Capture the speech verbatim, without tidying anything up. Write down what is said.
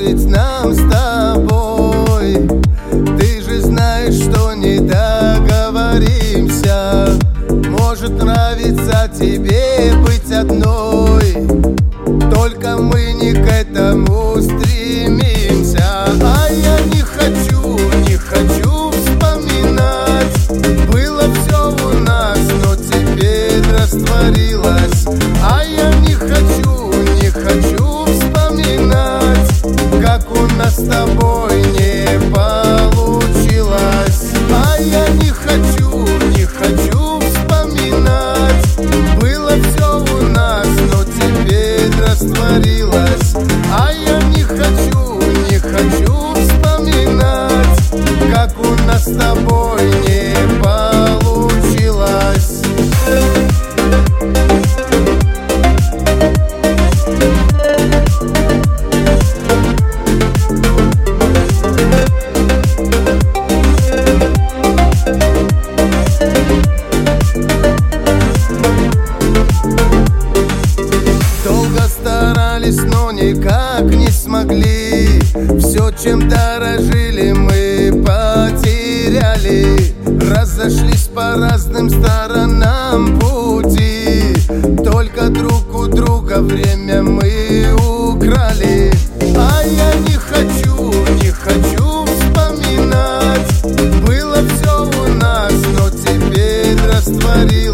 ведь нам с тобой. Ты же знаешь, что не договоримся. Может нравится тебе быть одной, только мы не к этому стремимся. А я не хочу, не хочу вспоминать. Было все у нас, но теперь растворилось. А я не хочу, не хочу вспоминать, как у нас с тобой не получилось. А я не хочу, не хочу вспоминать. Было все у нас, но теперь растворилось. А я не хочу, не хочу вспоминать, как у нас с тобой не получилось. Но никак не смогли. Все, чем дорожили, мы потеряли. Разошлись по разным сторонам пути. Только друг у друга время мы украли. А я не хочу, не хочу вспоминать. Было все у нас, но теперь растворилось.